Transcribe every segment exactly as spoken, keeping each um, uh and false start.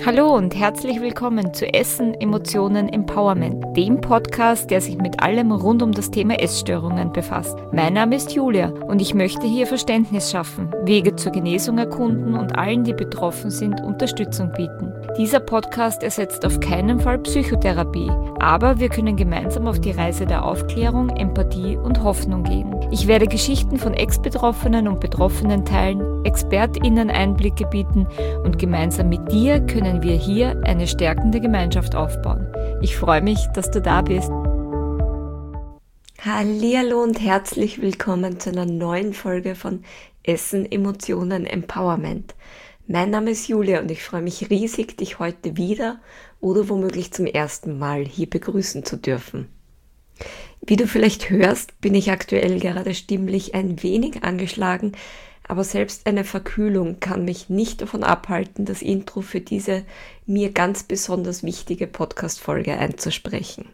Hallo und herzlich willkommen zu Essen, Emotionen, Empowerment, dem Podcast, der sich mit allem rund um das Thema Essstörungen befasst. Mein Name ist Julia und ich möchte hier Verständnis schaffen, Wege zur Genesung erkunden und allen, die betroffen sind, Unterstützung bieten. Dieser Podcast ersetzt auf keinen Fall Psychotherapie, aber wir können gemeinsam auf die Reise der Aufklärung, Empathie und Hoffnung gehen. Ich werde Geschichten von Ex-Betroffenen und Betroffenen teilen, ExpertInnen Einblicke bieten und gemeinsam mit dir können wir hier eine stärkende Gemeinschaft aufbauen. Ich freue mich, dass du da bist. Hallihallo und herzlich willkommen zu einer neuen Folge von Essen, Emotionen, Empowerment. Mein Name ist Julia und ich freue mich riesig, dich heute wieder oder womöglich zum ersten Mal hier begrüßen zu dürfen. Wie du vielleicht hörst, bin ich aktuell gerade stimmlich ein wenig angeschlagen, aber selbst eine Verkühlung kann mich nicht davon abhalten, das Intro für diese mir ganz besonders wichtige Podcast-Folge einzusprechen.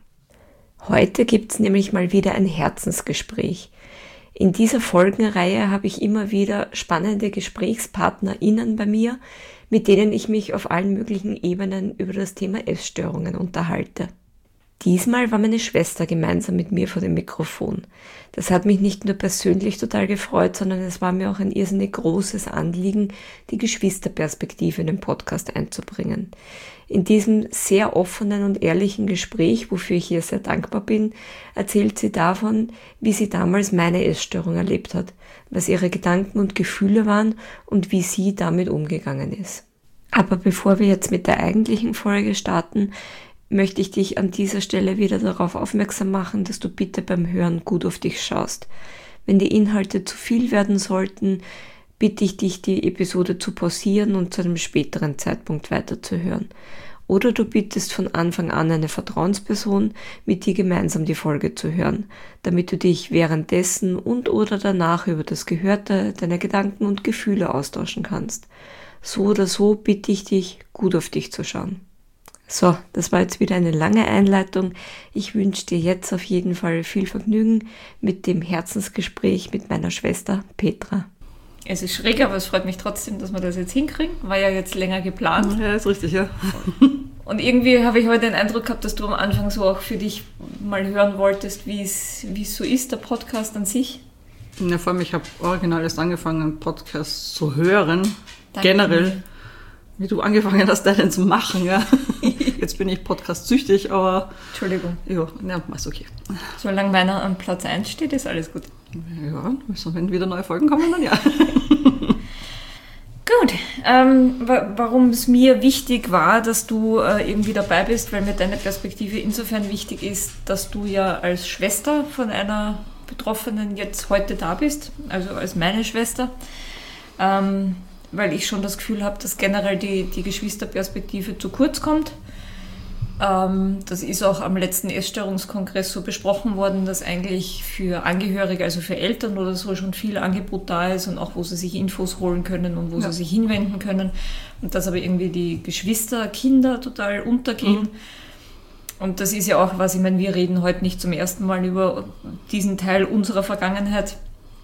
Heute gibt's nämlich mal wieder ein Herzensgespräch. In dieser Folgenreihe habe ich immer wieder spannende GesprächspartnerInnen bei mir, mit denen ich mich auf allen möglichen Ebenen über das Thema Essstörungen unterhalte. Diesmal war meine Schwester gemeinsam mit mir vor dem Mikrofon. Das hat mich nicht nur persönlich total gefreut, sondern es war mir auch ein irrsinnig großes Anliegen, die Geschwisterperspektive in den Podcast einzubringen. In diesem sehr offenen und ehrlichen Gespräch, wofür ich ihr sehr dankbar bin, erzählt sie davon, wie sie damals meine Essstörung erlebt hat, was ihre Gedanken und Gefühle waren und wie sie damit umgegangen ist. Aber bevor wir jetzt mit der eigentlichen Folge starten, möchte ich dich an dieser Stelle wieder darauf aufmerksam machen, dass du bitte beim Hören gut auf dich schaust. Wenn die Inhalte zu viel werden sollten, bitte ich dich, die Episode zu pausieren und zu einem späteren Zeitpunkt weiterzuhören. Oder du bittest von Anfang an eine Vertrauensperson, mit dir gemeinsam die Folge zu hören, damit du dich währenddessen und oder danach über das Gehörte, deine Gedanken und Gefühle austauschen kannst. So oder so bitte ich dich, gut auf dich zu schauen. So, das war jetzt wieder eine lange Einleitung. Ich wünsche dir jetzt auf jeden Fall viel Vergnügen mit dem Herzensgespräch mit meiner Schwester Petra. Es ist schräg, aber es freut mich trotzdem, dass wir das jetzt hinkriegen. War ja jetzt länger geplant. Ja, ist richtig, ja. Und irgendwie habe ich heute den Eindruck gehabt, dass du am Anfang so auch für dich mal hören wolltest, wie es wie es so ist, der Podcast an sich. Ja, vor allem, ich habe original erst angefangen, einen Podcast zu hören. Danke. Generell. Wie du angefangen hast, deinen zu machen, ja. Jetzt bin ich podcast-süchtig, aber... Entschuldigung. Ja, ja, ist okay. Solange meiner an Platz eins steht, ist alles gut. Ja, wenn wieder neue Folgen kommen, dann ja. Gut, ähm, wa- warum es mir wichtig war, dass du äh, irgendwie dabei bist, weil mir deine Perspektive insofern wichtig ist, dass du ja als Schwester von einer Betroffenen jetzt heute da bist, also als meine Schwester. Ähm, weil ich schon das Gefühl habe, dass generell die, die Geschwisterperspektive zu kurz kommt. Ähm, das ist auch am letzten Essstörungskongress so besprochen worden, dass eigentlich für Angehörige, also für Eltern oder so, schon viel Angebot da ist und auch wo sie sich Infos holen können und wo ja. sie sich hinwenden können. Und dass aber irgendwie die Geschwister, Kinder total untergehen. Mhm. Und das ist ja auch was, ich meine, wir reden heute nicht zum ersten Mal über diesen Teil unserer Vergangenheit.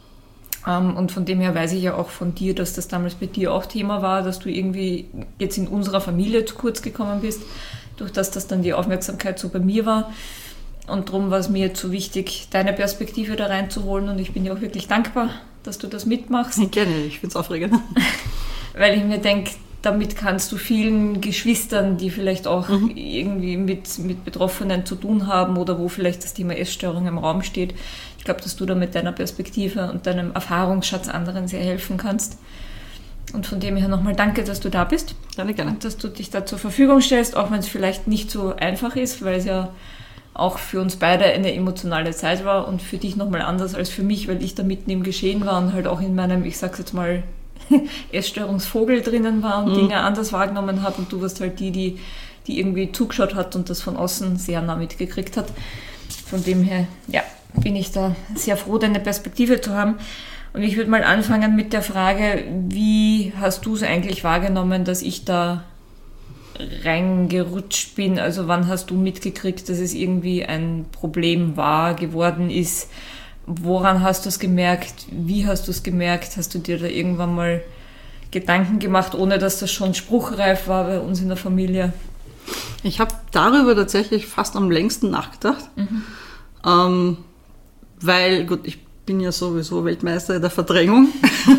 Und von dem her weiß ich ja auch von dir, dass das damals bei dir auch Thema war, dass du irgendwie jetzt in unserer Familie zu kurz gekommen bist, durch das das dann die Aufmerksamkeit so bei mir war. Und darum war es mir jetzt so wichtig, deine Perspektive da reinzuholen. Und ich bin dir auch wirklich dankbar, dass du das mitmachst. Gerne, ich finde es aufregend. Weil ich mir denke, damit kannst du vielen Geschwistern, die vielleicht auch mhm. irgendwie mit, mit Betroffenen zu tun haben oder wo vielleicht das Thema Essstörung im Raum steht, ich glaube, dass du da mit deiner Perspektive und deinem Erfahrungsschatz anderen sehr helfen kannst. Und von dem her nochmal danke, dass du da bist. Gerne, gerne. Und dass du dich da zur Verfügung stellst, auch wenn es vielleicht nicht so einfach ist, weil es ja auch für uns beide eine emotionale Zeit war und für dich nochmal anders als für mich, weil ich da mitten im Geschehen war und halt auch in meinem, ich sag's jetzt mal, Essstörungsvogel drinnen war und mhm. Dinge anders wahrgenommen habe und du warst halt die, die, die irgendwie zugeschaut hat und das von außen sehr nah mitgekriegt hat. Von dem her, ja, bin ich da sehr froh, deine Perspektive zu haben. Und ich würde mal anfangen mit der Frage, wie hast du es eigentlich wahrgenommen, dass ich da reingerutscht bin? Also wann hast du mitgekriegt, dass es irgendwie ein Problem war, geworden ist? Woran hast du es gemerkt? Wie hast du es gemerkt? Hast du dir da irgendwann mal Gedanken gemacht, ohne dass das schon spruchreif war bei uns in der Familie? Ich habe darüber tatsächlich fast am längsten nachgedacht, mhm. ähm, weil, gut, ich bin ja sowieso Weltmeister in der Verdrängung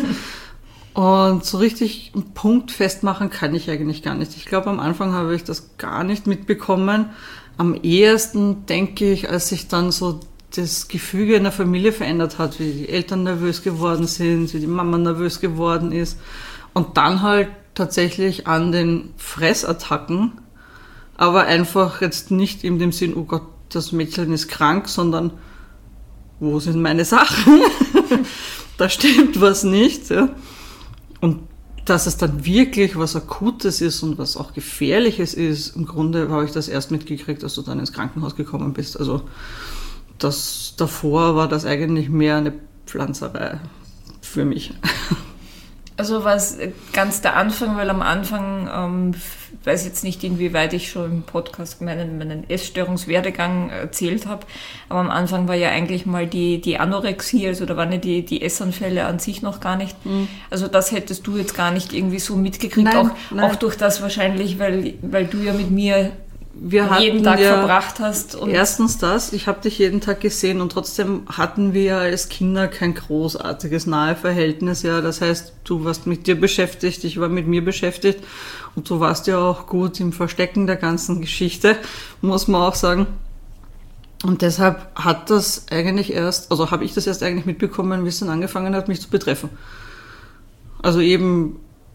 und so richtig einen Punkt festmachen kann ich eigentlich gar nicht. Ich glaube, am Anfang habe ich das gar nicht mitbekommen. Am ehesten denke ich, als sich dann so das Gefüge in der Familie verändert hat, wie die Eltern nervös geworden sind, wie die Mama nervös geworden ist und dann halt tatsächlich an den Fressattacken, aber einfach jetzt nicht in dem Sinn, oh Gott, das Mädchen ist krank, sondern wo sind meine Sachen? Da stimmt was nicht. Ja. Und dass es dann wirklich was Akutes ist und was auch Gefährliches ist, im Grunde habe ich das erst mitgekriegt, als du dann ins Krankenhaus gekommen bist. Also das davor war das eigentlich mehr eine Pflanzerei für mich. Also war es ganz der Anfang, weil am Anfang, ähm, weiß jetzt nicht, inwieweit ich schon im Podcast meinen, meinen Essstörungswerdegang erzählt habe, aber am Anfang war ja eigentlich mal die, die Anorexie, also da waren ja die, die Essanfälle an sich noch gar nicht. Mhm. Also das hättest du jetzt gar nicht irgendwie so mitgekriegt, nein, auch, nein. auch durch das wahrscheinlich, weil, weil du ja mit mir wir jeden Tag ja verbracht hast. Und erstens das, ich habe dich jeden Tag gesehen und trotzdem hatten wir als Kinder kein großartiges nahe Verhältnis. Ja, das heißt, du warst mit dir beschäftigt, ich war mit mir beschäftigt und du warst ja auch gut im Verstecken der ganzen Geschichte, muss man auch sagen. Und deshalb hat das eigentlich erst, also habe ich das erst eigentlich mitbekommen, wie es dann angefangen hat, mich zu betreffen. Also eben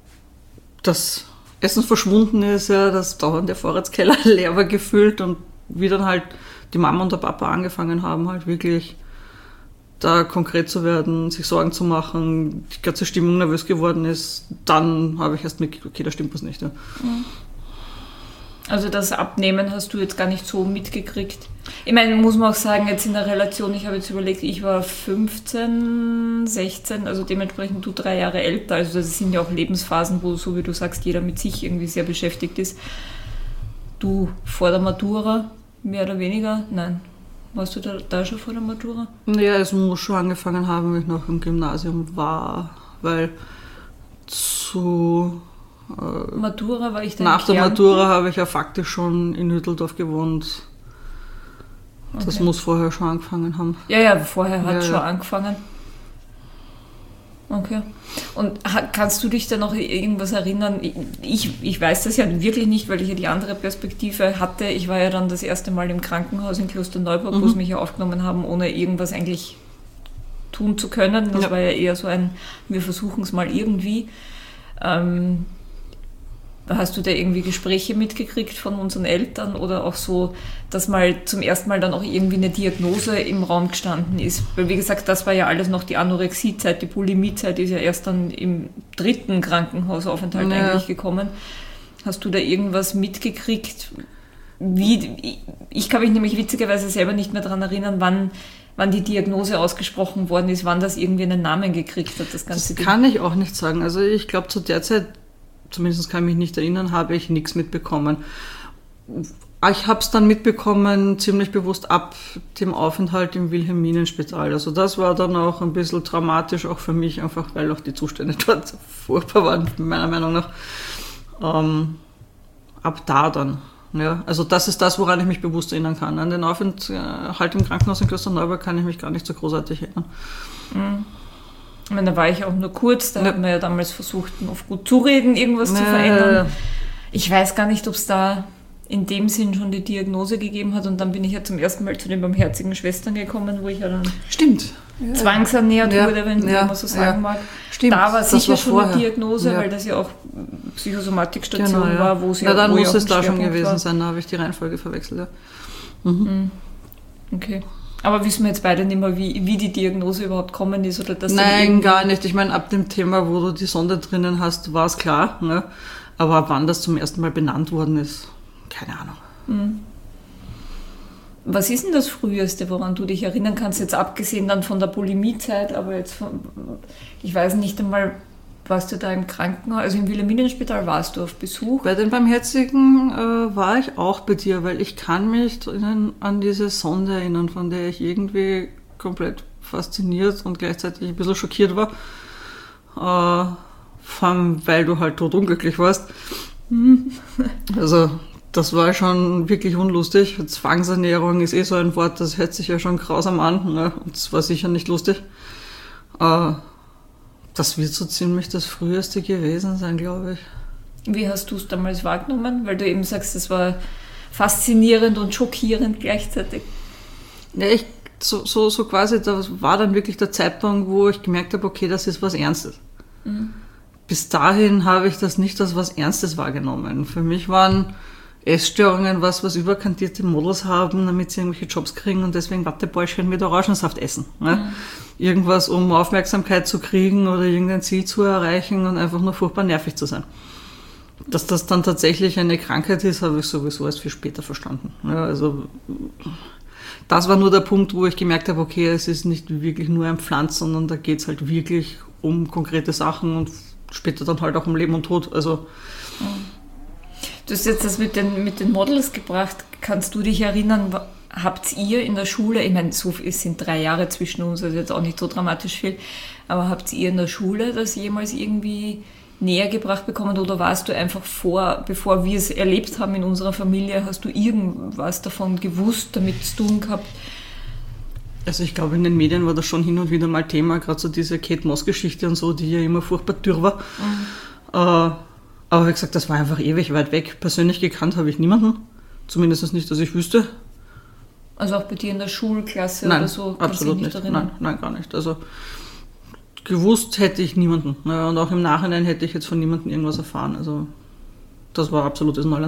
das Essen verschwunden ist, ja, das dauernd der Vorratskeller leer war gefühlt und wie dann halt die Mama und der Papa angefangen haben, halt wirklich da konkret zu werden, sich Sorgen zu machen, die ganze Stimmung nervös geworden ist, dann habe ich erst mitgekriegt, okay, da stimmt was nicht. Ja. Also das Abnehmen hast du jetzt gar nicht so mitgekriegt. Ich meine, muss man auch sagen, jetzt in der Relation, ich habe jetzt überlegt, ich war fünfzehn, sechzehn, also dementsprechend du drei Jahre älter. Also das sind ja auch Lebensphasen, wo, so wie du sagst, jeder mit sich irgendwie sehr beschäftigt ist. Du vor der Matura, mehr oder weniger? Nein. Warst du da, da schon vor der Matura? Ja, es muss schon angefangen haben, wenn ich noch im Gymnasium war, weil zu... Äh, Matura war ich dann Nach der Matura habe ich ja faktisch schon in Hütteldorf gewohnt. Das okay. muss vorher schon angefangen haben. Ja, ja, vorher hat ja, schon ja. angefangen. Okay. Und kannst du dich da noch irgendwas erinnern? Ich, ich weiß das ja wirklich nicht, weil ich ja die andere Perspektive hatte. Ich war ja dann das erste Mal im Krankenhaus in Klosterneuburg, mhm. wo sie mich ja aufgenommen haben, ohne irgendwas eigentlich tun zu können. Das ja. war ja eher so ein, wir versuchen es mal irgendwie. Ähm, Hast du da irgendwie Gespräche mitgekriegt von unseren Eltern oder auch so, dass mal zum ersten Mal dann auch irgendwie eine Diagnose im Raum gestanden ist? Weil wie gesagt, das war ja alles noch die Anorexie-Zeit, die Bulimiezeit ist ja erst dann im dritten Krankenhausaufenthalt ja. eigentlich gekommen. Hast du da irgendwas mitgekriegt? Wie, ich kann mich nämlich witzigerweise selber nicht mehr daran erinnern, wann, wann die Diagnose ausgesprochen worden ist, wann das irgendwie einen Namen gekriegt hat, das ganze Das Ding. Kann ich auch nicht sagen. Also ich glaube, zu der Zeit, zumindest kann ich mich nicht erinnern, habe ich nichts mitbekommen. Ich habe es dann mitbekommen, ziemlich bewusst ab dem Aufenthalt im Wilhelminenspital. Also das war dann auch ein bisschen traumatisch, auch für mich, einfach weil auch die Zustände dort furchtbar waren, meiner Meinung nach. Ähm, ab da dann. Ja, also das ist das, woran ich mich bewusst erinnern kann. An den Aufenthalt im Krankenhaus in Klosterneuburg kann ich mich gar nicht so großartig erinnern. Mhm. Ich meine, da war ich auch nur kurz, da ja. hat man ja damals versucht, auf gut zureden, irgendwas ja. zu verändern. Ich weiß gar nicht, ob es da in dem Sinn schon die Diagnose gegeben hat und dann bin ich ja zum ersten Mal zu den barmherzigen Schwestern gekommen, wo ich ja dann Stimmt. zwangsernährt ja. wurde, wenn ja. man so sagen ja. mag. Stimmt. Da war das sicher war schon vorher. eine Diagnose, ja. weil das ja auch Psychosomatikstation genau, ja. war, wo sie ja, dann wo muss ja es da schon Schwerpunkt gewesen war. sein, da habe ich die Reihenfolge verwechselt. Ja. Mhm. Okay. Aber wissen wir jetzt beide nicht mehr, wie, wie die Diagnose überhaupt kommen ist? Oder dass Nein, gar nicht. Ich meine, ab dem Thema, wo du die Sonde drinnen hast, war es klar. Ne? Aber wann das zum ersten Mal benannt worden ist, keine Ahnung. Mhm. Was ist denn das Früheste, woran du dich erinnern kannst, jetzt abgesehen dann von der Bulimiezeit, aber jetzt von, ich weiß nicht einmal, warst du da im Krankenhaus, also im Wilhelminenspital warst du auf Besuch? Bei den Barmherzigen äh, war ich auch bei dir, weil ich kann mich an diese Sonde erinnern, von der ich irgendwie komplett fasziniert und gleichzeitig ein bisschen schockiert war. Äh, vor allem, weil du halt totunglücklich warst. Also das war schon wirklich unlustig. Zwangsernährung ist eh so ein Wort, das hört sich ja schon grausam an, ne? Und es war sicher nicht lustig. Äh, das wird so ziemlich das Früheste gewesen sein, glaube ich. Wie hast du es damals wahrgenommen? Weil du eben sagst, es war faszinierend und schockierend gleichzeitig. Ja, ich, so, so, so quasi, das war dann wirklich der Zeitpunkt, wo ich gemerkt habe, okay, das ist was Ernstes. Mhm. Bis dahin habe ich das nicht als was Ernstes wahrgenommen. Für mich waren Essstörungen was, was überkantierte Models haben, damit sie irgendwelche Jobs kriegen und deswegen Wattebäuschen mit Orangensaft essen. Ne? Mhm. Irgendwas, um Aufmerksamkeit zu kriegen oder irgendein Ziel zu erreichen und einfach nur furchtbar nervig zu sein. Dass das dann tatsächlich eine Krankheit ist, habe ich sowieso erst viel später verstanden. Ja, also das war nur der Punkt, wo ich gemerkt habe, okay, es ist nicht wirklich nur ein Pflanz, sondern da geht es halt wirklich um konkrete Sachen und später dann halt auch um Leben und Tod. Also du hast jetzt das mit den, mit den Models gebracht. Kannst du dich erinnern, habt ihr in der Schule, ich meine, so, es sind drei Jahre zwischen uns, also jetzt auch nicht so dramatisch viel, aber habt ihr in der Schule das jemals irgendwie näher gebracht bekommen oder warst du einfach vor, bevor wir es erlebt haben in unserer Familie, hast du irgendwas davon gewusst, damit zu tun gehabt? Also ich glaube, in den Medien war das schon hin und wieder mal Thema, gerade so diese Kate Moss-Geschichte und so, die ja immer furchtbar dürr war. Mhm. Äh, aber wie gesagt, das war einfach ewig weit weg. Persönlich gekannt habe ich niemanden, zumindest nicht, dass ich wüsste. Also auch bei dir in der Schulklasse nein, oder so? Absolut nicht. nicht. Nein, nein, gar nicht. Also gewusst hätte ich niemanden. Ne? Und auch im Nachhinein hätte ich jetzt von niemandem irgendwas erfahren. Also das war absolutes Neuland.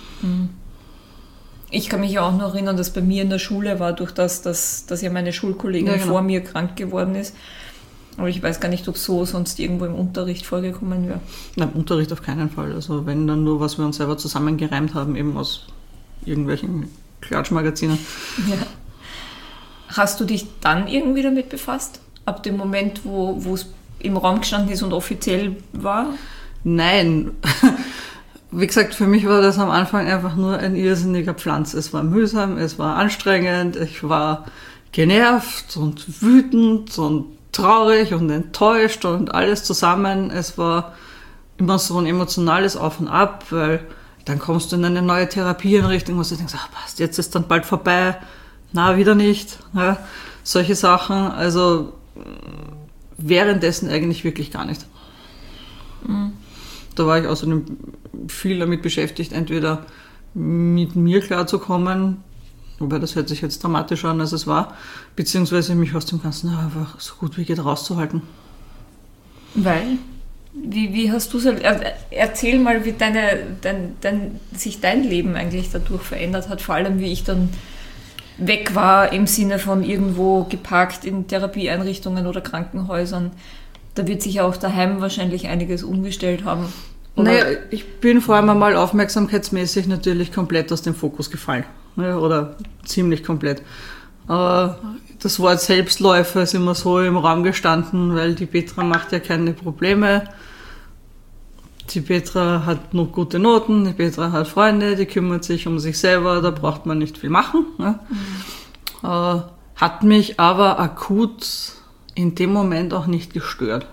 Ich kann mich ja auch noch erinnern, dass bei mir in der Schule war, durch das, dass, dass ja meine Schulkollegin ja, genau. vor mir krank geworden ist. Aber ich weiß gar nicht, ob so sonst irgendwo im Unterricht vorgekommen wäre. Nein, im Unterricht auf keinen Fall. Also wenn dann nur, was wir uns selber zusammengereimt haben, eben aus irgendwelchen Klatschmagazinen. Ja. Hast du dich dann irgendwie damit befasst? Ab dem Moment, wo wo es im Raum gestanden ist und offiziell war? Nein. Wie gesagt, für mich war das am Anfang einfach nur ein irrsinniger Pflanz. Es war mühsam, es war anstrengend, ich war genervt und wütend und traurig und enttäuscht und alles zusammen. Es war immer so ein emotionales Auf und Ab, weil dann kommst du in eine neue Therapieeinrichtung, wo du denkst, ach passt, jetzt ist dann bald vorbei, na, wieder nicht. Ja, solche Sachen, also währenddessen eigentlich wirklich gar nicht. Mhm. Da war ich außerdem viel damit beschäftigt, entweder mit mir klarzukommen, wobei das hört sich jetzt dramatischer an, als es war, beziehungsweise mich aus dem Ganzen einfach so gut wie geht rauszuhalten. Weil? Wie, wie hast du es... Erzähl mal, wie deine, dein, dein, sich dein Leben eigentlich dadurch verändert hat, vor allem wie ich dann weg war im Sinne von irgendwo geparkt in Therapieeinrichtungen oder Krankenhäusern. Da wird sich ja auch daheim wahrscheinlich einiges umgestellt haben. Oder? Naja, ich bin vor allem einmal aufmerksamkeitsmäßig natürlich komplett aus dem Fokus gefallen. Ja, oder ziemlich komplett. Aber das Wort Selbstläufer ist immer so im Raum gestanden, weil die Petra macht ja keine Probleme. Die Petra hat noch gute Noten, die Petra hat Freunde, die kümmert sich um sich selber, da braucht man nicht viel machen. Ne? Mhm. Äh, hat mich aber akut in dem Moment auch nicht gestört.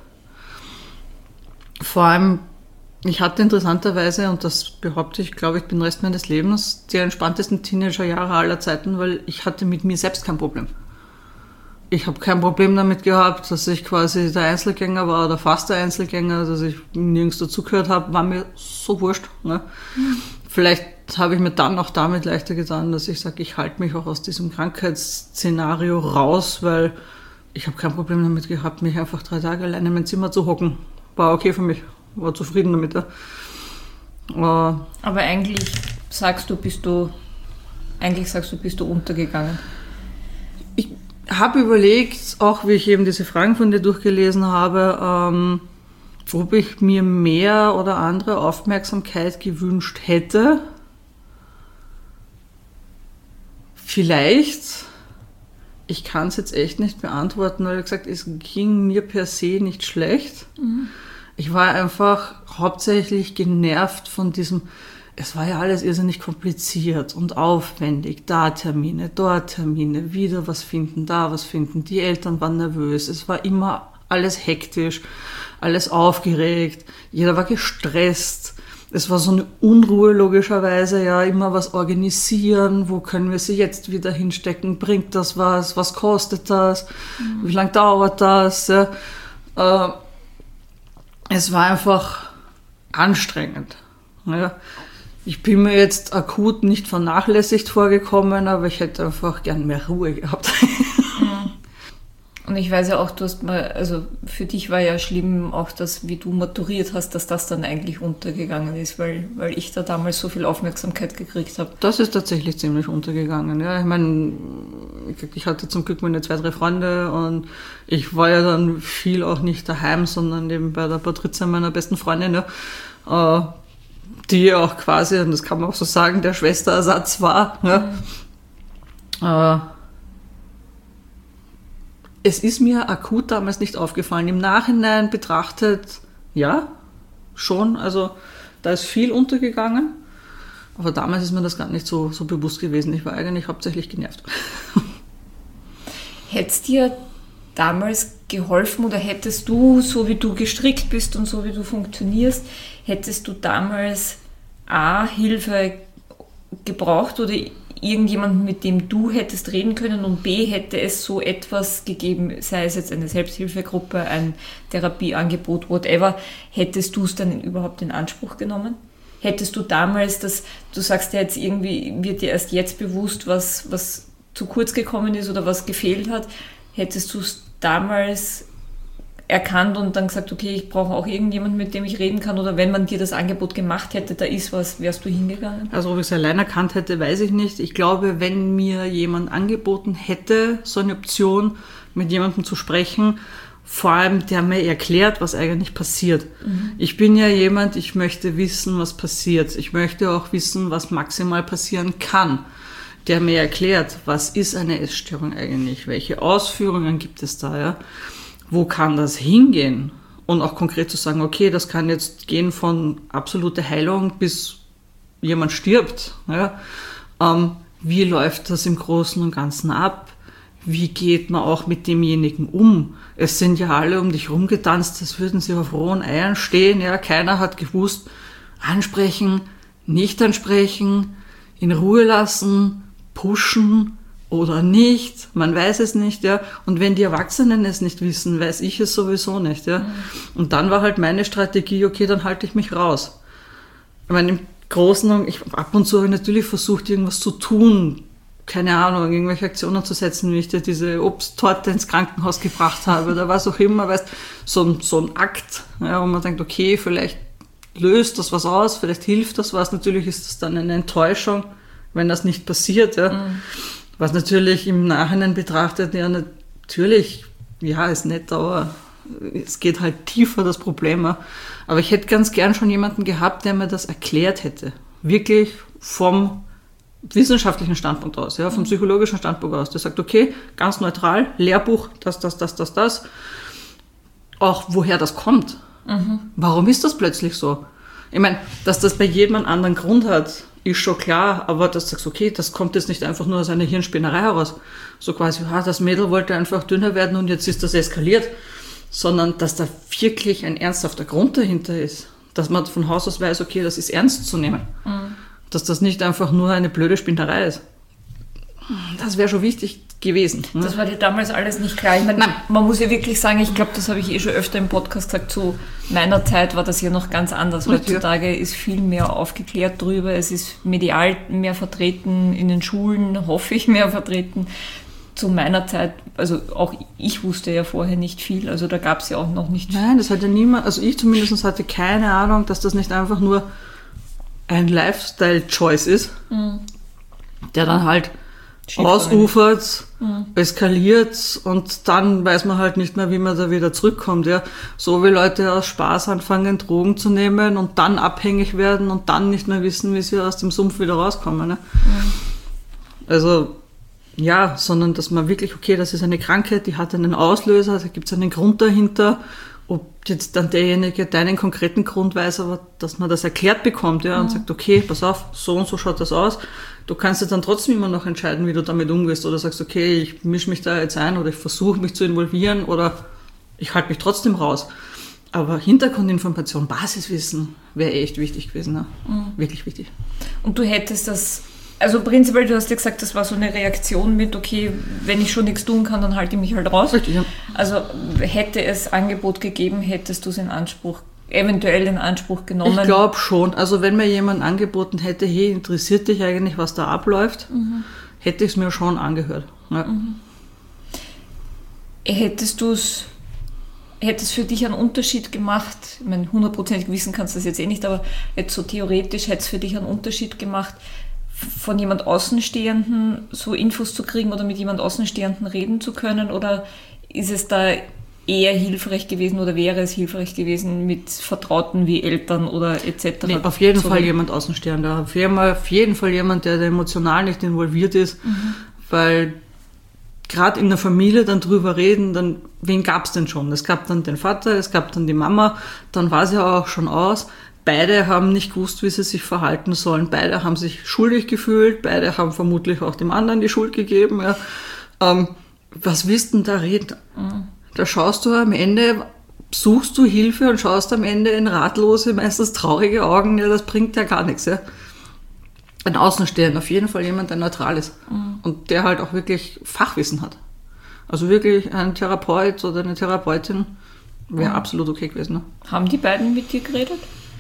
Vor allem, ich hatte interessanterweise, und das behaupte ich, glaube ich, den Rest meines Lebens, die entspanntesten Teenagerjahre aller Zeiten, weil ich hatte mit mir selbst kein Problem. Ich habe kein Problem damit gehabt, dass ich quasi der Einzelgänger war oder fast der Einzelgänger, dass ich nirgends dazugehört habe, war mir so wurscht. Ne? Mhm. Vielleicht habe ich mir dann auch damit leichter getan, dass ich sage, ich halte mich auch aus diesem Krankheitsszenario raus, weil ich habe kein Problem damit gehabt, mich einfach drei Tage alleine in mein Zimmer zu hocken. War okay für mich, war zufrieden damit. Ja. Aber, Aber eigentlich sagst du, bist du, eigentlich sagst du, bist du untergegangen. Ich habe überlegt, auch wie ich eben diese Fragen von dir durchgelesen habe, ähm, ob ich mir mehr oder andere Aufmerksamkeit gewünscht hätte. Vielleicht. Ich kann es jetzt echt nicht beantworten, weil, wie gesagt, es ging mir per se nicht schlecht. Mhm. Ich war einfach hauptsächlich genervt von diesem, es war ja alles irrsinnig kompliziert und aufwendig. Da Termine, dort Termine, wieder was finden, da was finden. Die Eltern waren nervös. Es war immer alles hektisch, alles aufgeregt, jeder war gestresst. Es war so eine Unruhe logischerweise, ja, immer was organisieren, wo können wir sie jetzt wieder hinstecken, bringt das was, was kostet das, mhm. wie lange dauert das, ja. Äh, es war einfach anstrengend. Ja. Ich bin mir jetzt akut nicht vernachlässigt vorgekommen, aber ich hätte einfach gern mehr Ruhe gehabt. Und ich weiß ja auch, du hast mal, also für dich war ja schlimm auch das, wie du maturiert hast, dass das dann eigentlich untergegangen ist, weil, weil ich da damals so viel Aufmerksamkeit gekriegt habe. Das ist tatsächlich ziemlich untergegangen, ja. Ich meine, ich hatte zum Glück meine zwei, drei Freunde und ich war ja dann viel auch nicht daheim, sondern eben bei der Patrizia, meiner besten Freundin, ja, die auch quasi, und das kann man auch so sagen, der Schwesterersatz war, ja. Mhm. Äh, Es ist mir akut damals nicht aufgefallen. Im Nachhinein betrachtet, ja, schon. Also da ist viel untergegangen. Aber damals ist mir das gar nicht so, so bewusst gewesen. Ich war eigentlich hauptsächlich genervt. Hätte es dir damals geholfen oder hättest du, so wie du gestrickt bist und so wie du funktionierst, hättest du damals A, Hilfe gebraucht oder irgendjemanden, mit dem du hättest reden können und B, hätte es so etwas gegeben, sei es jetzt eine Selbsthilfegruppe, ein Therapieangebot, whatever, hättest du es dann überhaupt in Anspruch genommen? Hättest du damals das, du sagst ja jetzt irgendwie, wird dir erst jetzt bewusst, was, was zu kurz gekommen ist oder was gefehlt hat, hättest du es damals erkannt und dann gesagt, okay, ich brauche auch irgendjemanden, mit dem ich reden kann, oder wenn man dir das Angebot gemacht hätte, da ist was, wärst du hingegangen? Also ob ich es allein erkannt hätte, weiß ich nicht. Ich glaube, wenn mir jemand angeboten hätte, so eine Option, mit jemandem zu sprechen, vor allem der mir erklärt, was eigentlich passiert. Mhm. Ich bin ja jemand, ich möchte wissen, was passiert. Ich möchte auch wissen, was maximal passieren kann. Der mir erklärt, was ist eine Essstörung eigentlich, welche Ausführungen gibt es da, ja? Wo kann das hingehen? Und auch konkret zu sagen, okay, das kann jetzt gehen von absolute Heilung bis jemand stirbt. Ja? Ähm, wie läuft das im Großen und Ganzen ab? Wie geht man auch mit demjenigen um? Es sind ja alle um dich rumgetanzt, als würden sie auf rohen Eiern stehen. Ja? Keiner hat gewusst, ansprechen, nicht ansprechen, in Ruhe lassen, pushen, oder nicht, man weiß es nicht, ja. Und wenn die Erwachsenen es nicht wissen, weiß ich es sowieso nicht, ja. Mhm. Und dann war halt meine Strategie, okay, dann halte ich mich raus. Ich meine, im Großen und ich ab und zu habe ich natürlich versucht, irgendwas zu tun, keine Ahnung, irgendwelche Aktionen zu setzen, wie ich dir diese Obsttorte ins Krankenhaus gebracht habe, oder was auch immer, weißt, so ein, so ein Akt, ja, wo man denkt, okay, vielleicht löst das was aus, vielleicht hilft das was, natürlich ist das dann eine Enttäuschung, wenn das nicht passiert, ja. Mhm. Was natürlich im Nachhinein betrachtet, ja, natürlich, ja, ist nett, aber es geht halt tiefer, das Problem. Aber ich hätte ganz gern schon jemanden gehabt, der mir das erklärt hätte. Wirklich vom wissenschaftlichen Standpunkt aus, ja, vom psychologischen Standpunkt aus. Der sagt, okay, ganz neutral, Lehrbuch, das, das, das, das, das. Auch woher das kommt. Mhm. Warum ist das plötzlich so? Ich meine, dass das bei jedem einen anderen Grund hat, ist schon klar, aber dass du sagst, okay, das kommt jetzt nicht einfach nur aus einer Hirnspinnerei heraus. So quasi, ah, das Mädel wollte einfach dünner werden und jetzt ist das eskaliert. Sondern, dass da wirklich ein ernsthafter Grund dahinter ist. Dass man von Haus aus weiß, okay, das ist ernst zu nehmen. Mhm. Dass das nicht einfach nur eine blöde Spinnerei ist. Das wäre schon wichtig gewesen. Ne? Das war dir damals alles nicht klar. Ich meine, man muss ja wirklich sagen, ich glaube, das habe ich eh schon öfter im Podcast gesagt, zu meiner Zeit war das ja noch ganz anders. Heutzutage ist viel mehr aufgeklärt drüber, es ist medial mehr vertreten, in den Schulen hoffe ich mehr vertreten. Zu meiner Zeit, also auch ich wusste ja vorher nicht viel, also da gab es ja auch noch nicht viel. Nein, das hatte niemand, also ich zumindest hatte keine Ahnung, dass das nicht einfach nur ein Lifestyle-Choice ist, mhm. der dann halt ausufert, mhm. eskaliert und dann weiß man halt nicht mehr, wie man da wieder zurückkommt. Ja. So wie Leute aus Spaß anfangen, Drogen zu nehmen und dann abhängig werden und dann nicht mehr wissen, wie sie aus dem Sumpf wieder rauskommen. Ne? Mhm. Also ja, sondern dass man wirklich, okay, das ist eine Krankheit, die hat einen Auslöser, da gibt es einen Grund dahinter. Ob jetzt dann derjenige deinen konkreten Grund weiß, aber dass man das erklärt bekommt, ja, und mhm. sagt, okay, pass auf, so und so schaut das aus. Du kannst ja dann trotzdem immer noch entscheiden, wie du damit umgehst, oder sagst, okay, ich mische mich da jetzt ein oder ich versuche mich zu involvieren oder ich halte mich trotzdem raus. Aber Hintergrundinformation, Basiswissen wäre echt wichtig gewesen. Ne? Mhm. Wirklich wichtig. Und du hättest das, also prinzipiell, du hast ja gesagt, das war so eine Reaktion mit, okay, wenn ich schon nichts tun kann, dann halte ich mich halt raus. Richtig, ja. Also hätte es Angebot gegeben, hättest du es in Anspruch, eventuell in Anspruch genommen? Ich glaube schon. Also wenn mir jemand angeboten hätte, hey, interessiert dich eigentlich, was da abläuft, mhm. hätte ich es mir schon angehört. Ja. Mhm. Hättest du es... Hätte es für dich einen Unterschied gemacht, ich meine, hundertprozentig wissen kannst du das jetzt eh nicht, aber jetzt so theoretisch hätte es für dich einen Unterschied gemacht, von jemand Außenstehenden so Infos zu kriegen oder mit jemand Außenstehenden reden zu können, oder ist es da eher hilfreich gewesen oder wäre es hilfreich gewesen mit Vertrauten wie Eltern oder et cetera? Nee, auf jeden so Fall jemand Außenstehender, auf jeden Fall jemand, der emotional nicht involviert ist, mhm. weil gerade in der Familie dann drüber reden, dann wen gab es denn schon? Es gab dann den Vater, es gab dann die Mama, dann war es ja auch schon aus. Beide haben nicht gewusst, wie sie sich verhalten sollen. Beide haben sich schuldig gefühlt, beide haben vermutlich auch dem anderen die Schuld gegeben. Ja. Ähm, was willst du denn da reden? Mhm. Da schaust du am Ende, suchst du Hilfe und schaust am Ende in ratlose, meistens traurige Augen, ja, das bringt ja gar nichts. Ja. Ein Außenstehender, auf jeden Fall jemand, der neutral ist mhm. und der halt auch wirklich Fachwissen hat. Also wirklich ein Therapeut oder eine Therapeutin wäre mhm. absolut okay gewesen. Ne? Haben die beiden mit dir geredet?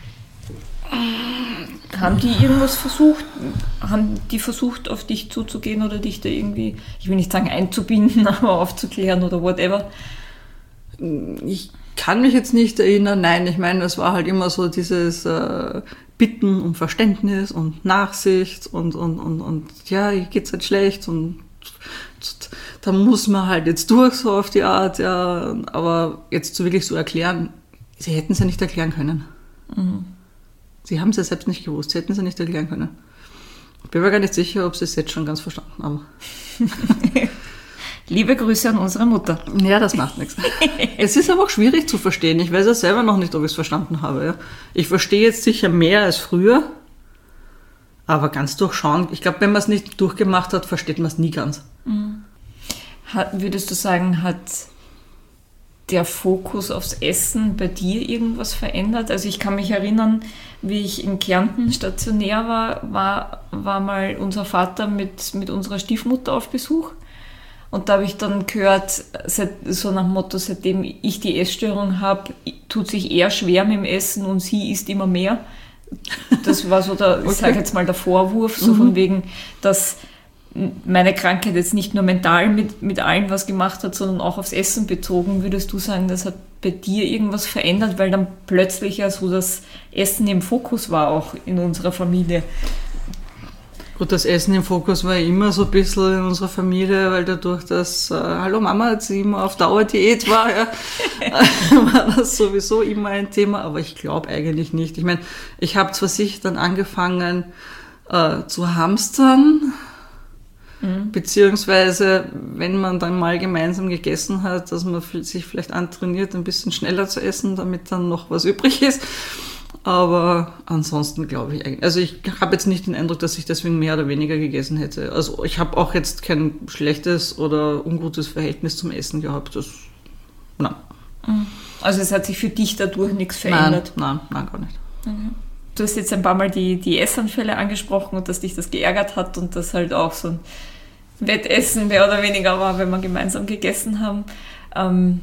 Haben die irgendwas versucht? Haben die versucht, auf dich zuzugehen oder dich da irgendwie, ich will nicht sagen einzubinden, aber aufzuklären oder whatever? Ich kann mich jetzt nicht erinnern, nein, ich meine, es war halt immer so dieses äh, Bitten um Verständnis und Nachsicht und, und, und, und ja, hier geht's halt schlecht und da muss man halt jetzt durch, so auf die Art, ja, aber jetzt so wirklich so erklären, sie hätten es ja nicht erklären können. Mhm. Sie haben es ja selbst nicht gewusst, sie hätten es ja nicht erklären können. Ich bin mir gar nicht sicher, ob sie es jetzt schon ganz verstanden haben. Liebe Grüße an unsere Mutter. Ja, das macht nichts. Es ist aber auch schwierig zu verstehen. Ich weiß ja selber noch nicht, ob ich es verstanden habe. Ja. Ich verstehe jetzt sicher mehr als früher, aber ganz durchschauen. Ich glaube, wenn man es nicht durchgemacht hat, versteht man es nie ganz. Mhm. Hat, würdest du sagen, hat der Fokus aufs Essen bei dir irgendwas verändert? Also ich kann mich erinnern, wie ich in Kärnten stationär war, war, war mal unser Vater mit, mit unserer Stiefmutter auf Besuch. Und da habe ich dann gehört, seit, so nach dem Motto, seitdem ich die Essstörung habe, tut sich er schwer mit dem Essen und sie isst immer mehr. Das war so der, okay. ich sage jetzt mal, der Vorwurf, so mhm. von wegen, dass meine Krankheit jetzt nicht nur mental mit, mit allem was gemacht hat, sondern auch aufs Essen bezogen. Würdest du sagen, das hat bei dir irgendwas verändert, weil dann plötzlich ja so das Essen im Fokus war, auch in unserer Familie? Gut, das Essen im Fokus war immer so ein bisschen in unserer Familie, weil dadurch, dass äh, Hallo Mama jetzt immer auf Dauerdiät war, ja, war das sowieso immer ein Thema, aber ich glaube eigentlich nicht. Ich meine, ich habe zwar sich dann angefangen äh, zu hamstern, mhm. beziehungsweise wenn man dann mal gemeinsam gegessen hat, dass man sich vielleicht antrainiert, ein bisschen schneller zu essen, damit dann noch was übrig ist. Aber ansonsten glaube ich eigentlich, also ich habe jetzt nicht den Eindruck, dass ich deswegen mehr oder weniger gegessen hätte. Also ich habe auch jetzt kein schlechtes oder ungutes Verhältnis zum Essen gehabt. Das, nein. Also es hat sich für dich dadurch nichts verändert? Nein, nein, nein, gar nicht. Okay. Du hast jetzt ein paar Mal die, die Essanfälle angesprochen und dass dich das geärgert hat und das halt auch so ein Wettessen mehr oder weniger war, wenn wir gemeinsam gegessen haben. Ähm,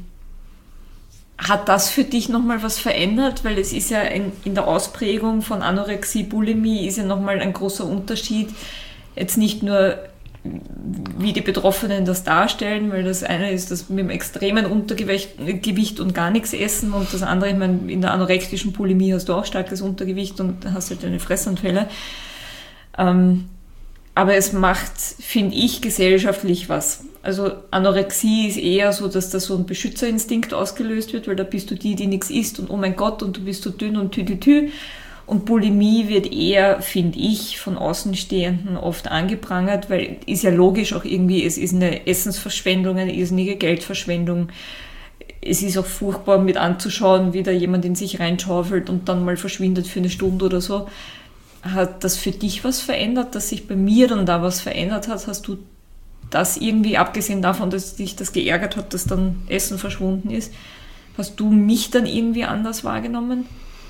Hat das für dich nochmal was verändert? Weil es ist ja in, in der Ausprägung von Anorexie, Bulimie ist ja nochmal ein großer Unterschied. Jetzt nicht nur, wie die Betroffenen das darstellen, weil das eine ist das mit dem extremen Untergewicht Gewicht und gar nichts essen und das andere, ich meine, in der anorektischen Bulimie hast du auch starkes Untergewicht und hast halt deine Fressanfälle. Ähm, aber es macht, finde ich, gesellschaftlich was. Also Anorexie ist eher so, dass da so ein Beschützerinstinkt ausgelöst wird, weil da bist du die, die nichts isst und oh mein Gott und du bist so dünn und tü-tü-tü. Und Bulimie wird eher, finde ich, von Außenstehenden oft angeprangert, weil ist ja logisch auch irgendwie, es ist eine Essensverschwendung, eine irrsinnige Geldverschwendung. Es ist auch furchtbar mit anzuschauen, wie da jemand in sich reinschaufelt und dann mal verschwindet für eine Stunde oder so. Hat das für dich was verändert, dass sich bei mir dann da was verändert hat? Hast du das irgendwie, abgesehen davon, dass dich das geärgert hat, dass dann Essen verschwunden ist? Hast du mich dann irgendwie anders wahrgenommen?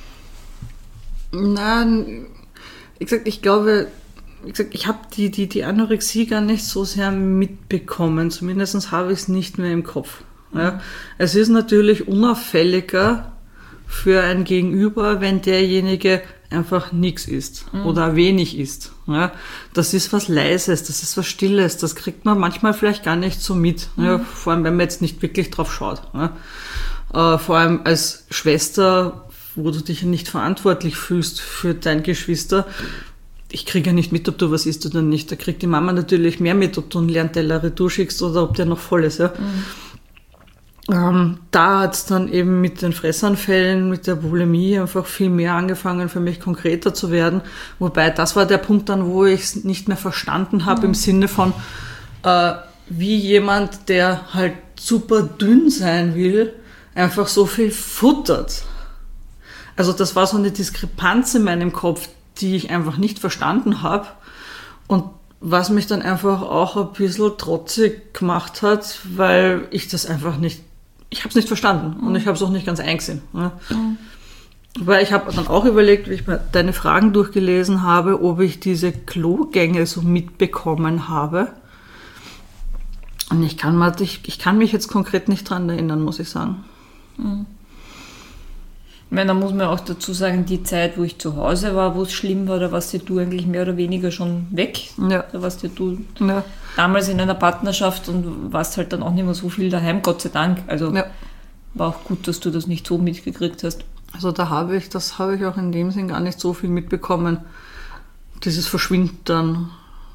Nein, wie gesagt, ich glaube, wie gesagt, ich habe die, die, die Anorexie gar nicht so sehr mitbekommen. Zumindest habe ich es nicht mehr im Kopf. Ja. Es ist natürlich unauffälliger für ein Gegenüber, wenn derjenige einfach nichts isst mhm. oder wenig isst. Ja. Das ist was Leises, das ist was Stilles, das kriegt man manchmal vielleicht gar nicht so mit. Mhm. Ja. Vor allem, wenn man jetzt nicht wirklich drauf schaut. Ja. Äh, vor allem als Schwester, wo du dich ja nicht verantwortlich fühlst für dein Geschwister. Ich kriege ja nicht mit, ob du was isst oder nicht. Da kriegt die Mama natürlich mehr mit, ob du einen leeren Teller retour schickst oder ob der noch voll ist. Ja. Mhm. Ähm, da hat es dann eben mit den Fressanfällen, mit der Bulimie einfach viel mehr angefangen, für mich konkreter zu werden. Wobei, das war der Punkt dann, wo ich es nicht mehr verstanden habe, mhm. im Sinne von, äh, wie jemand, der halt super dünn sein will, einfach so viel futtert. Also das war so eine Diskrepanz in meinem Kopf, die ich einfach nicht verstanden habe und was mich dann einfach auch ein bisschen trotzig gemacht hat, weil ich das einfach nicht, ich habe es nicht verstanden und ich habe es auch nicht ganz eingesehen. Ne? Mhm. Weil ich habe dann auch überlegt, wie ich mir deine Fragen durchgelesen habe, ob ich diese Klogänge so mitbekommen habe. Und ich kann, mal, ich, ich kann mich jetzt konkret nicht dran erinnern, muss ich sagen. Mhm. Ich meine, da muss man auch dazu sagen, die Zeit, wo ich zu Hause war, wo es schlimm war, da warst ja du eigentlich mehr oder weniger schon weg. Ja. Da warst ja du ja. damals in einer Partnerschaft und warst halt dann auch nicht mehr so viel daheim, Gott sei Dank. Also ja. war auch gut, dass du das nicht so mitgekriegt hast. Also da habe ich, das habe ich auch in dem Sinn gar nicht so viel mitbekommen. Dieses Verschwinden dann.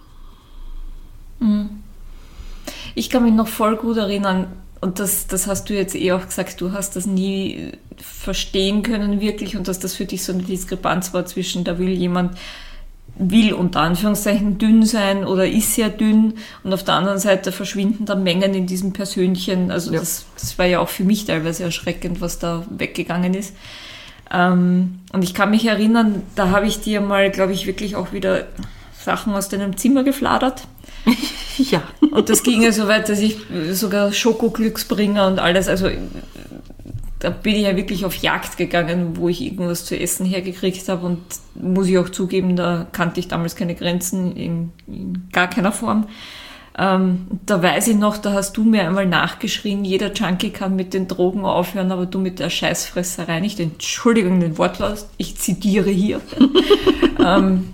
Mhm. Ich kann mich noch voll gut erinnern, und das, das hast du jetzt eh auch gesagt, du hast das nie verstehen können wirklich und dass das für dich so eine Diskrepanz war zwischen, da will jemand, will unter Anführungszeichen dünn sein oder ist sehr dünn und auf der anderen Seite verschwinden da Mengen in diesem Persönchen. Also ja. das, das war ja auch für mich teilweise erschreckend, was da weggegangen ist. Ähm, und ich kann mich erinnern, da habe ich dir mal, glaube ich, wirklich auch wieder Sachen aus deinem Zimmer gefladert. Ja. Und das ging ja so weit, dass ich sogar Schokoglücksbringer und alles, also da bin ich ja wirklich auf Jagd gegangen, wo ich irgendwas zu essen hergekriegt habe und muss ich auch zugeben, da kannte ich damals keine Grenzen in, in gar keiner Form. Ähm, da weiß ich noch, da hast du mir einmal nachgeschrien, jeder Junkie kann mit den Drogen aufhören, aber du mit der Scheißfresserei nicht. Entschuldigung den Wortlaut, ich zitiere hier. ähm,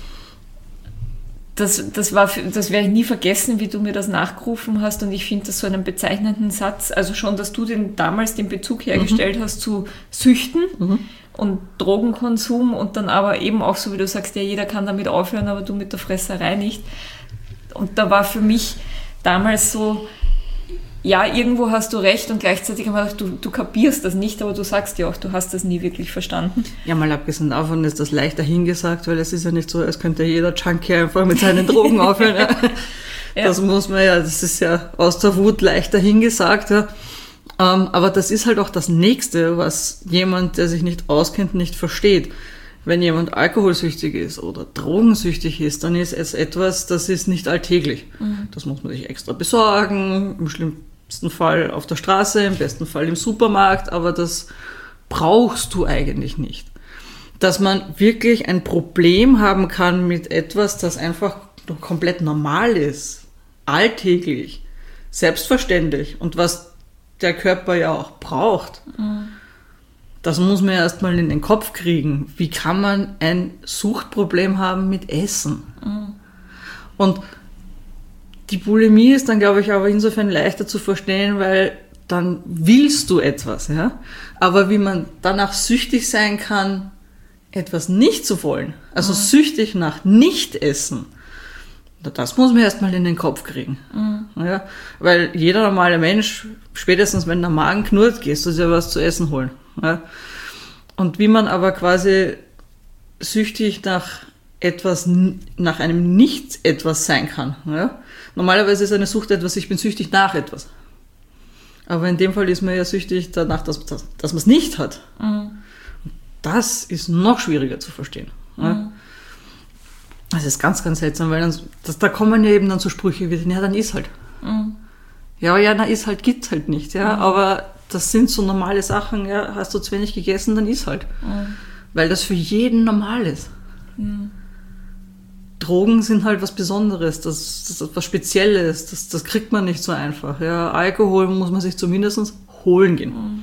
Das, das, war, das werde ich nie vergessen, wie du mir das nachgerufen hast und ich finde das so einen bezeichnenden Satz, also schon, dass du den, damals den Bezug hergestellt mhm. hast zu Süchten mhm. und Drogenkonsum und dann aber eben auch so, wie du sagst, ja, jeder kann damit aufhören, aber du mit der Fresserei nicht. Und da war für mich damals so, ja, irgendwo hast du recht und gleichzeitig habe ich gedacht, du, du kapierst das nicht, aber du sagst ja auch, du hast das nie wirklich verstanden. Ja, mal abgesehen davon ist das leicht dahingesagt, weil es ist ja nicht so, als könnte jeder Junkie einfach mit seinen Drogen aufhören. Ja. Ja. Das muss man ja, das ist ja aus der Wut leicht dahingesagt. Ja. Ähm, aber das ist halt auch das Nächste, was jemand, der sich nicht auskennt, nicht versteht. Wenn jemand alkoholsüchtig ist oder drogensüchtig ist, dann ist es etwas, das ist nicht alltäglich. Mhm. Das muss man sich extra besorgen, im schlimmsten Fall auf der Straße, im besten Fall im Supermarkt, aber das brauchst du eigentlich nicht. Dass man wirklich ein Problem haben kann mit etwas, das einfach komplett normal ist, alltäglich, selbstverständlich und was der Körper ja auch braucht. Mhm. Das muss man ja erstmal in den Kopf kriegen. Wie kann man ein Suchtproblem haben mit Essen? Mhm. Und die Bulimie ist dann, glaube ich, aber insofern leichter zu verstehen, weil dann willst du etwas, ja. Aber wie man danach süchtig sein kann, etwas nicht zu wollen, also mhm. süchtig nach Nicht-Essen, das muss man erstmal in den Kopf kriegen. Mhm. Ja? Weil jeder normale Mensch, spätestens wenn der Magen knurrt, gehst du dir was zu essen holen. Ja? Und wie man aber quasi süchtig nach etwas, nach einem Nicht-Etwas sein kann. Ja? Normalerweise ist eine Sucht etwas, ich bin süchtig nach etwas. Aber in dem Fall ist man ja süchtig danach, dass, dass, dass man es nicht hat. Mhm. Das ist noch schwieriger zu verstehen. Ja? Mhm. Das ist ganz, ganz seltsam, weil dann, das, da kommen ja eben dann so Sprüche wie, ja, dann ist halt. Mhm. Ja, ja, na ist halt, gibt's halt nicht, ja, mhm. aber das sind so normale Sachen, ja, hast du zu wenig gegessen, dann iss halt. Mhm. Weil das für jeden normal ist. Mhm. Drogen sind halt was Besonderes, das, das ist was Spezielles, das, das kriegt man nicht so einfach. Ja, Alkohol muss man sich zumindest holen gehen. Mhm.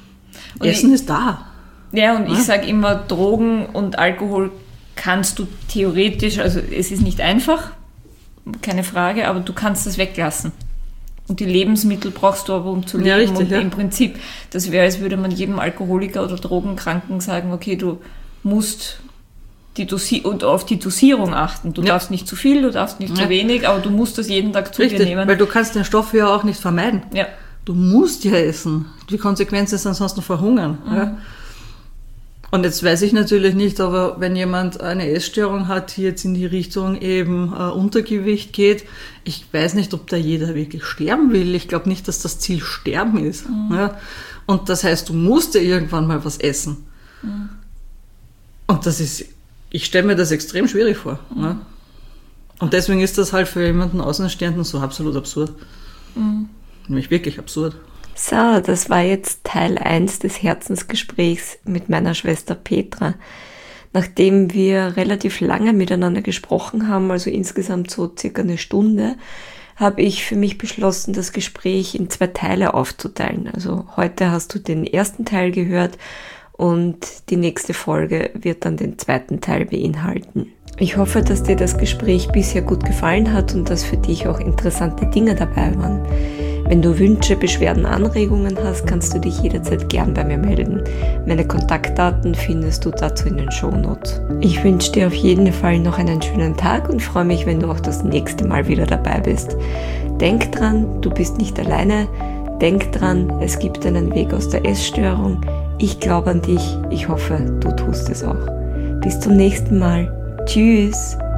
Essen ich, ist da. Ja, und ja? ich sage immer, Drogen und Alkohol kannst du theoretisch, also es ist nicht einfach, keine Frage, aber du kannst das weglassen. Und die Lebensmittel brauchst du aber, um zu leben. Ja, richtig, und ja. im Prinzip, das wäre, als würde man jedem Alkoholiker oder Drogenkranken sagen, okay, du musst die Dosi- und auf die Dosierung achten. Du ja. darfst nicht zu viel, du darfst nicht ja. zu wenig, aber du musst das jeden Tag zu richtig, dir nehmen. Weil du kannst den Stoff ja auch nicht vermeiden. Ja. Du musst ja essen. Die Konsequenz ist, ansonsten du verhungern. Mhm. Ja. Und jetzt weiß ich natürlich nicht, aber wenn jemand eine Essstörung hat, die jetzt in die Richtung eben äh, Untergewicht geht, ich weiß nicht, ob da jeder wirklich sterben will. Ich glaube nicht, dass das Ziel Sterben ist. Mhm. Ja? Und das heißt, du musst ja irgendwann mal was essen. Mhm. Und das ist, ich stelle mir das extrem schwierig vor. Mhm. Ja? Und deswegen ist das halt für jemanden Außenstehenden so absolut absurd. Mhm. Nämlich wirklich absurd. So, das war jetzt Teil eins des Herzensgesprächs mit meiner Schwester Petra. Nachdem wir relativ lange miteinander gesprochen haben, also insgesamt so circa eine Stunde, habe ich für mich beschlossen, das Gespräch in zwei Teile aufzuteilen. Also heute hast du den ersten Teil gehört und die nächste Folge wird dann den zweiten Teil beinhalten. Ich hoffe, dass dir das Gespräch bisher gut gefallen hat und dass für dich auch interessante Dinge dabei waren. Wenn du Wünsche, Beschwerden, Anregungen hast, kannst du dich jederzeit gern bei mir melden. Meine Kontaktdaten findest du dazu in den Shownotes. Ich wünsche dir auf jeden Fall noch einen schönen Tag und freue mich, wenn du auch das nächste Mal wieder dabei bist. Denk dran, du bist nicht alleine. Denk dran, es gibt einen Weg aus der Essstörung. Ich glaube an dich. Ich hoffe, du tust es auch. Bis zum nächsten Mal. Tschüss.